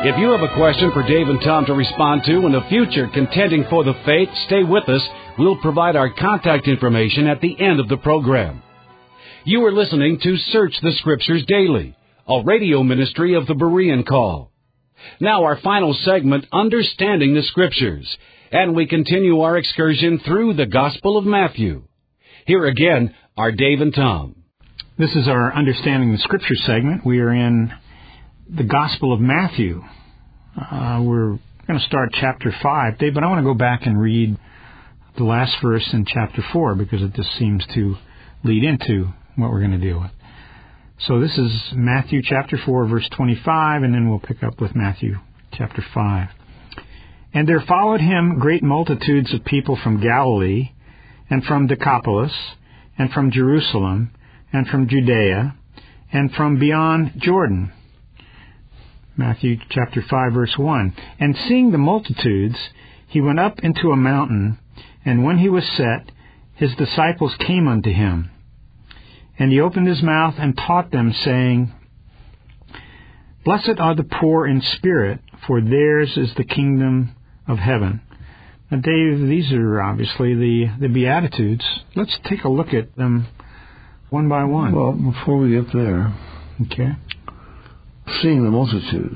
If you have a question for Dave and Tom to respond to in the future contending for the faith, stay with us. We'll provide our contact information at the end of the program. You are listening to Search the Scriptures Daily, a radio ministry of the Berean Call. Now our final segment, Understanding the Scriptures, and we continue our excursion through the Gospel of Matthew. Here again are Dave and Tom. This is our Understanding the Scriptures segment. We are in the Gospel of Matthew. We're going to start chapter 5, Dave, but I want to go back and read the last verse in chapter 4 because it just seems to lead into what we're going to deal with. So this is Matthew chapter 4, verse 25, and then we'll pick up with Matthew chapter 5. And there followed him great multitudes of people from Galilee, and from Decapolis, and from Jerusalem, and from Judea, and from beyond Jordan. Matthew chapter 5, verse 1. And seeing the multitudes, he went up into a mountain, and when he was set, his disciples came unto him. And he opened his mouth and taught them, saying, Blessed are the poor in spirit, for theirs is the kingdom of heaven. Now, Dave, these are obviously the Beatitudes. Let's take a look at them one by one. Well, before we get there, okay. Seeing the multitudes,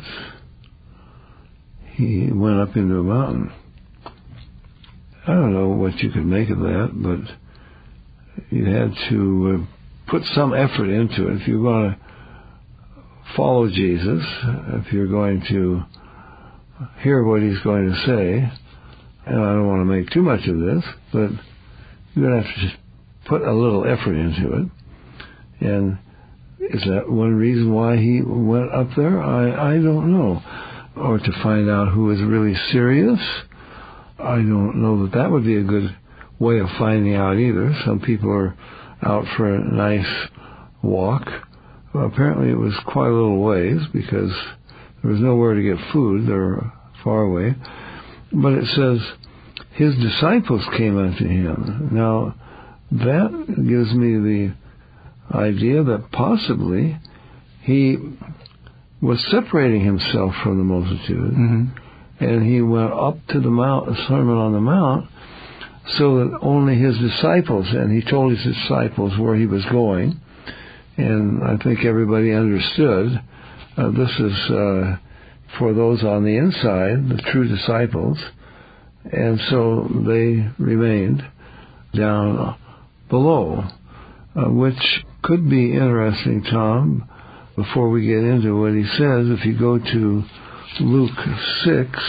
he went up into a mountain. I don't know what you could make of that, but you had to put some effort into it. If you're going to follow Jesus, if you're going to hear what he's going to say, and I don't want to make too much of this, but you're going to have to just put a little effort into it. And is that one reason why he went up there? I don't know. Or to find out who is really serious? I don't know that would be a good way of finding out either. Some people are out for a nice walk. Well, apparently it was quite a little ways because there was nowhere to get food. They were far away. But it says, his disciples came unto him. Now, that gives me the idea that possibly he was separating himself from the multitude, and he went up to the mount, a Sermon on the Mount, so that only his disciples, and he told his disciples where he was going, and I think everybody understood this is for those on the inside, the true disciples, and so they remained down below, which could be interesting, Tom, before we get into what he says. If you go to Luke 6,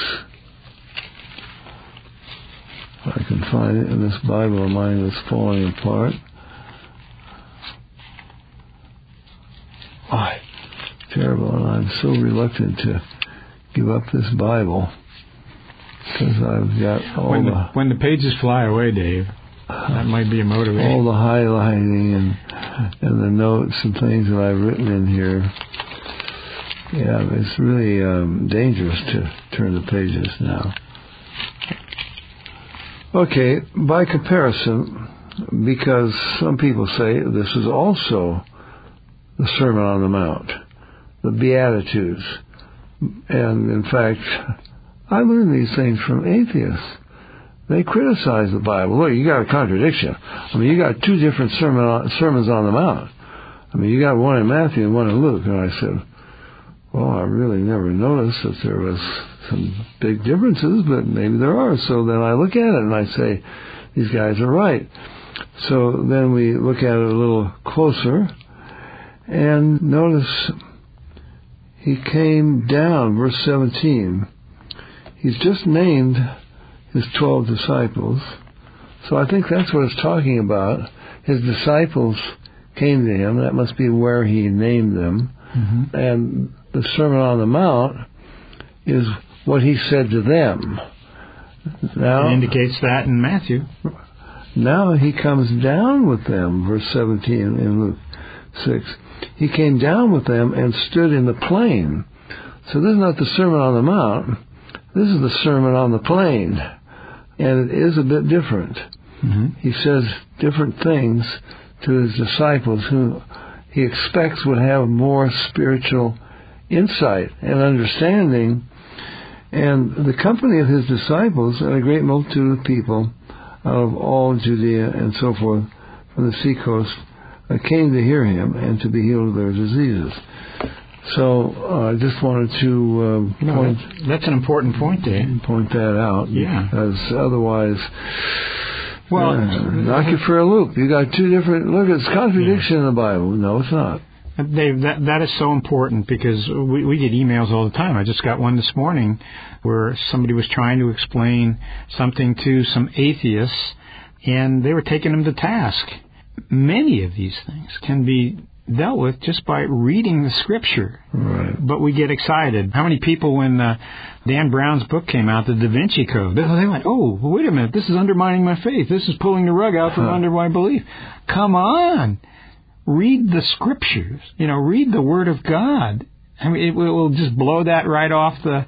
I can find it in this Bible of mine that's falling apart. Oh, terrible, and I'm so reluctant to give up this Bible because I've got all when the pages fly away, Dave, that might be a motivation. All the highlighting and the notes and things that I've written in here. Yeah, it's really dangerous to turn the pages now. Okay, by comparison, because some people say this is also the Sermon on the Mount, the Beatitudes. And in fact, I learned these things from atheists. They criticize the Bible. Look, you got a contradiction. I mean, you got two different sermons on the Mount. I mean, you got one in Matthew and one in Luke. And I said, well, I really never noticed that there was some big differences, but maybe there are. So then I look at it and I say, these guys are right. So then we look at it a little closer and notice he came down, verse 17. He's just named his 12 disciples. So I think that's what it's talking about. His disciples came to him. That must be where he named them. And the Sermon on the Mount is what he said to them. Now, it indicates that in Matthew. Now he comes down with them, verse 17 in Luke 6. He came down with them and stood in the plain. So this is not the Sermon on the Mount. This is the Sermon on the Plain. And it is a bit different. He says different things to his disciples who he expects would have more spiritual insight and understanding. And the company of his disciples and a great multitude of people out of all Judea and so forth from the seacoast came to hear him and to be healed of their diseases. So I just wanted to point... That's an important point, Dave. Point that out. Yeah. Because otherwise... Well... knock you for a loop. You got two different... Look, it's contradiction in the Bible. No, it's not. Dave, that is so important because we get emails all the time. I just got one this morning where somebody was trying to explain something to some atheists, and they were taking them to task. Many of these things can be dealt with just by reading the Scripture. Right. But we get excited. How many people, when Dan Brown's book came out, The Da Vinci Code, they went, oh, wait a minute, this is undermining my faith. This is pulling the rug out from under my belief. Come on. Read the Scriptures. Read the Word of God. I mean, it will just blow that right off the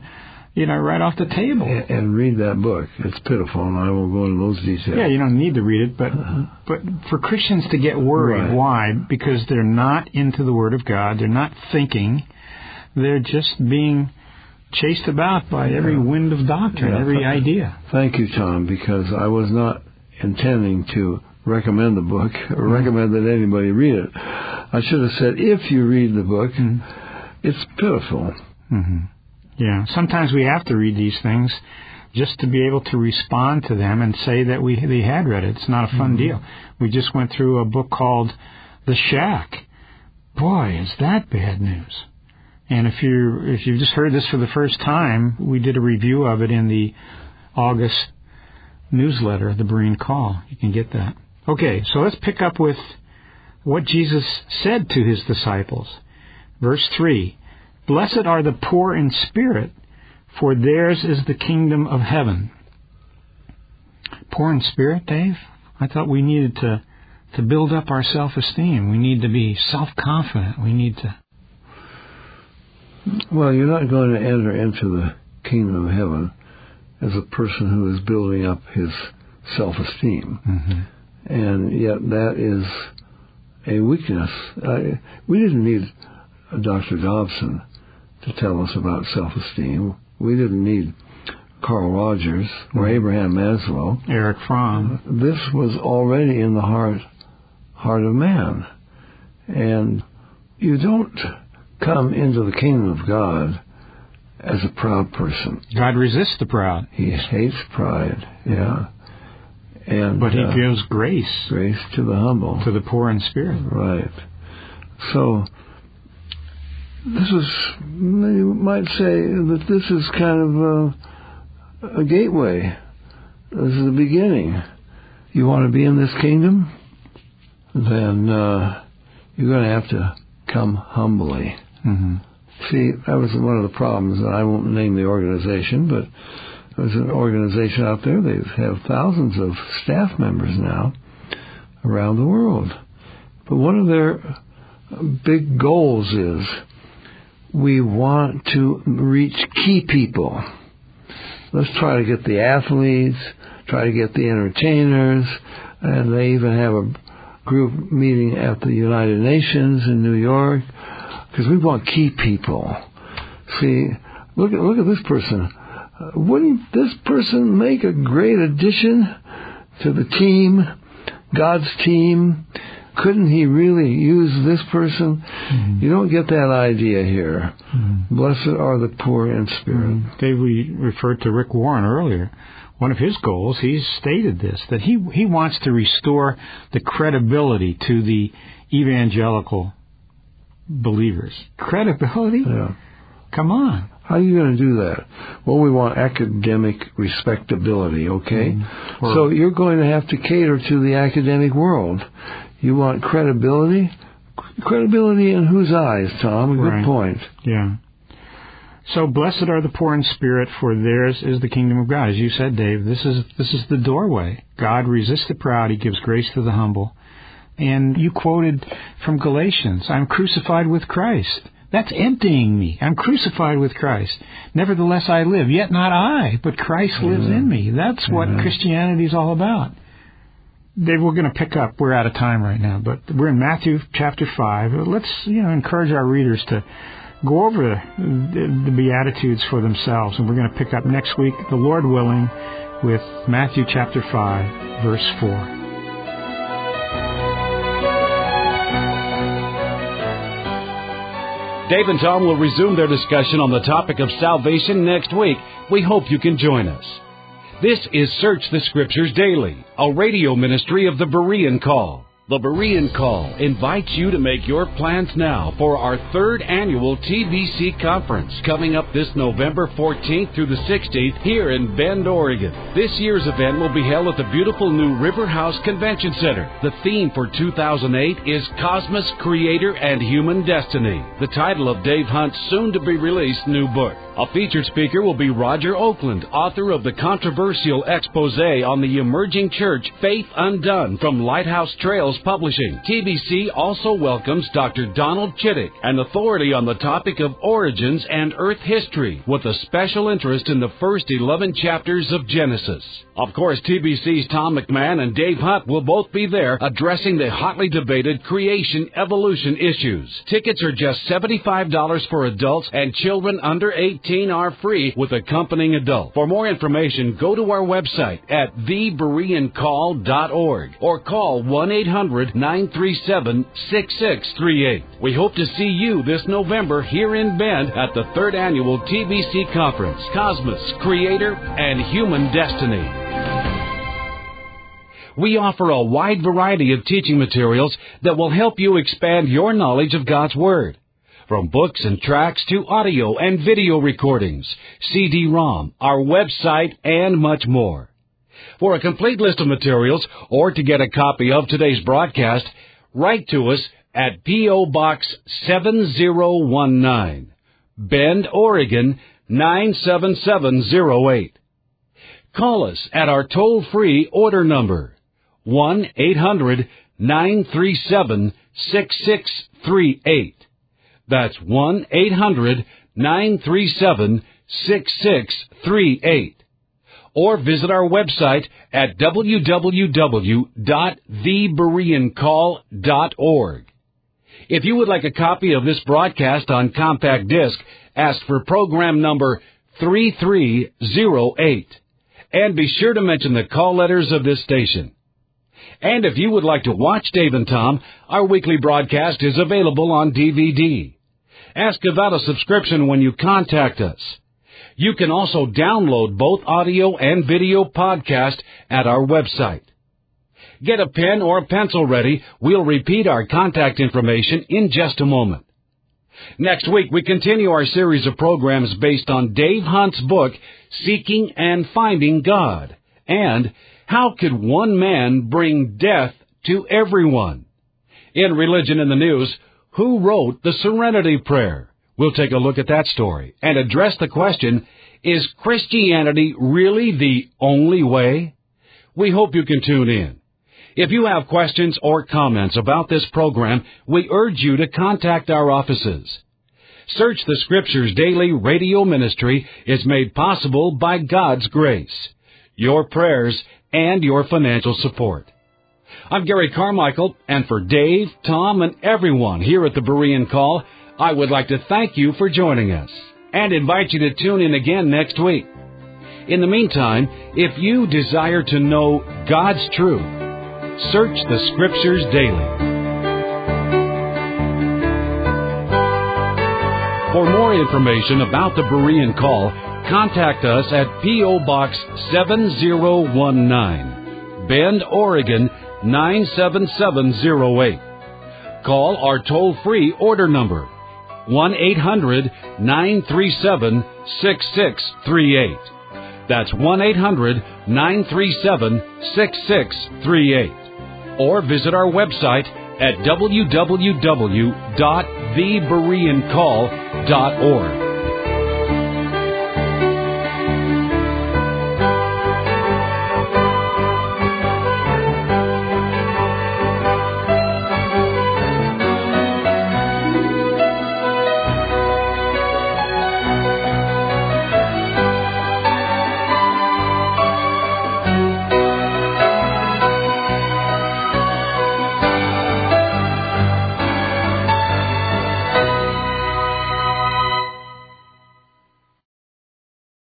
table. And read that book. It's pitiful, and I won't go into those details. Yeah, you don't need to read it, but for Christians to get worried, right. Why? Because they're not into the Word of God. They're not thinking. They're just being chased about by every wind of doctrine, every idea. Thank you, Tom, because I was not intending to recommend the book or recommend that anybody read it. I should have said, if you read the book, it's pitiful. Mm-hmm. Yeah, sometimes we have to read these things just to be able to respond to them and say that they had read it. It's not a fun deal. We just went through a book called The Shack. Boy, is that bad news. And if you've just heard this for the first time, we did a review of it in the August newsletter, The Berean Call. You can get that. Okay, so let's pick up with what Jesus said to his disciples. Verse 3, "Blessed are the poor in spirit, for theirs is the kingdom of heaven." Poor in spirit, Dave? I thought we needed to build up our self-esteem. We need to be self-confident. We need to... Well, you're not going to enter into the kingdom of heaven as a person who is building up his self-esteem. Mm-hmm. And yet that is a weakness. We didn't need Dr. Dobson to tell us about self-esteem. We didn't need Carl Rogers or Abraham Maslow. Eric Fromm. This was already in the heart of man. And you don't come into the kingdom of God as a proud person. God resists the proud. He hates pride, yeah. But he gives grace. Grace to the humble. To the poor in spirit. Right. So, this is, you might say that this is kind of a gateway. This is the beginning. You want to be in this kingdom? Then you're going to have to come humbly. Mm-hmm. See, that was one of the problems, and I won't name the organization, but there's an organization out there. They have thousands of staff members now around the world. But one of their big goals is we want to reach key people. Let's try to get the athletes, try to get the entertainers, and they even have a group meeting at the United Nations in New York, because we want key people. See, look at this person. Wouldn't this person make a great addition to the team, God's team? Couldn't he really use this person? Mm-hmm. You don't get that idea here. Mm-hmm. Blessed are the poor in spirit. Mm-hmm. Dave, we referred to Rick Warren earlier. One of his goals, he's stated this, that he wants to restore the credibility to the evangelical believers. Credibility? Yeah. Come on. How are you going to do that? Well, we want academic respectability, okay? Mm-hmm. So you're going to have to cater to the academic world. You want credibility? Credibility in whose eyes, Tom? A good point. Yeah. So blessed are the poor in spirit, for theirs is the kingdom of God. As you said, Dave, this is the doorway. God resists the proud. He gives grace to the humble. And you quoted from Galatians, I'm crucified with Christ. That's emptying me. I'm crucified with Christ. Nevertheless I live, yet not I, but Christ lives in me. That's what Christianity is all about. Dave, we're going to pick up. We're out of time right now, but we're in Matthew chapter 5. Let's encourage our readers to go over the Beatitudes for themselves. And we're going to pick up next week, the Lord willing, with Matthew chapter 5, verse 4. Dave and Tom will resume their discussion on the topic of salvation next week. We hope you can join us. This is Search the Scriptures Daily, a radio ministry of the Berean Call. The Berean Call invites you to make your plans now for our third annual TBC conference coming up this November 14th through the 16th here in Bend, Oregon. This year's event will be held at the beautiful new River House Convention Center. The theme for 2008 is Cosmos, Creator, and Human Destiny, the title of Dave Hunt's soon-to-be-released new book. A featured speaker will be Roger Oakland, author of the controversial expose on the emerging church Faith Undone from Lighthouse Trails Publishing. TBC also welcomes Dr. Donald Chittick, an authority on the topic of origins and earth history, with a special interest in the first 11 chapters of Genesis. Of course, TBC's Tom McMahon and Dave Hunt will both be there addressing the hotly debated creation-evolution issues. Tickets are just $75 for adults, and children under 18 are free with accompanying adult. For more information, go to our website at thebereancall.org or call 1-800-937-6638. We hope to see you this November here in Bend at the third annual TBC Conference, Cosmos, Creator, and Human Destiny. We offer a wide variety of teaching materials that will help you expand your knowledge of God's Word. From books and tracts to audio and video recordings, CD-ROM, our website, and much more. For a complete list of materials or to get a copy of today's broadcast, write to us at P.O. Box 7019, Bend, Oregon 97708. Call us at our toll-free order number, 1-800-937-6638. That's 1-800-937-6638. Or visit our website at www.thebereancall.org. If you would like a copy of this broadcast on compact disc, ask for program number 3308. And be sure to mention the call letters of this station. And if you would like to watch Dave and Tom, our weekly broadcast is available on DVD. Ask about a subscription when you contact us. You can also download both audio and video podcasts at our website. Get a pen or a pencil ready. We'll repeat our contact information in just a moment. Next week, we continue our series of programs based on Dave Hunt's book, Seeking and Finding God, and How Could One Man Bring Death to Everyone? In Religion in the News, who wrote the Serenity Prayer? We'll take a look at that story and address the question, is Christianity really the only way? We hope you can tune in. If you have questions or comments about this program, we urge you to contact our offices. Search the Scriptures Daily Radio Ministry is made possible by God's grace, your prayers, and your financial support. I'm Gary Carmichael, and for Dave, Tom, and everyone here at the Berean Call, I would like to thank you for joining us and invite you to tune in again next week. In the meantime, if you desire to know God's truth, search the Scriptures daily. For more information about the Berean Call, contact us at P.O. Box 7019, Bend, Oregon 97708. Call our toll-free order number, 1-800-937-6638. That's 1-800-937-6638. Or visit our website at www.thebereancall.org.